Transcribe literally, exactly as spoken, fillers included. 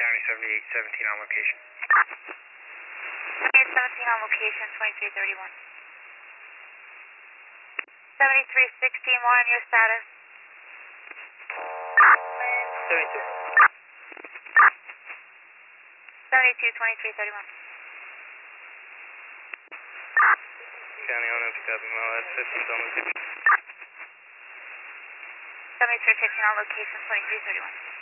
County, seventy-eight seventeen on location. seventy-eight seventeen on location, twenty-three thirty-one. seventy-three sixteen, Warren, your status? seventy-two. seventy-two twenty-three thirty-one. County on empty copy, mile at fifteen on location. seventy-three fifteen on location, twenty-three thirty-one.